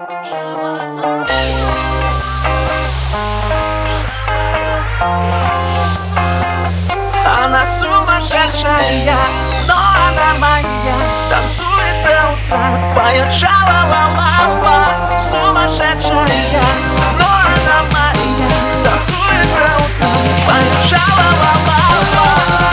Она сумасшедшая, но она моя. Танцует до утра, поет ша-ла-ла-ла-ла. Сумасшедшая, но она моя. Танцует до утра, поет ша-ла-ла-ла-ла.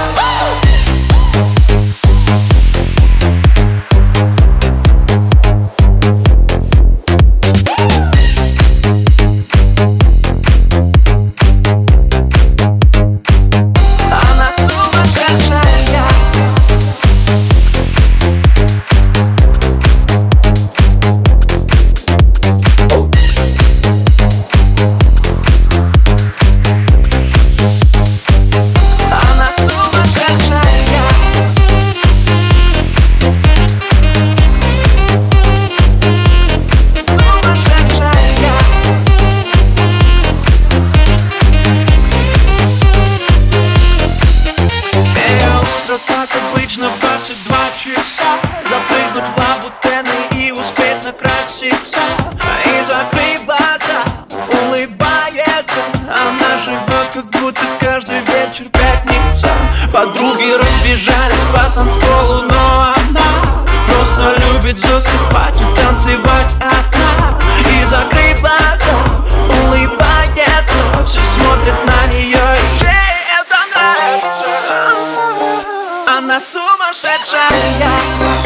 Как обычно, 22 часа запрыгнуть в лабутены и успеть накраситься. И закрыв глаза, улыбается. Она живет, как будто каждый вечер пятница. Подруги разбежались по танцполу, но она просто любит засыпать и танцевать одна. И закрыв глаза, улыбается. Все смотрят на нее, и ей это нравится. Она сумасшедшая.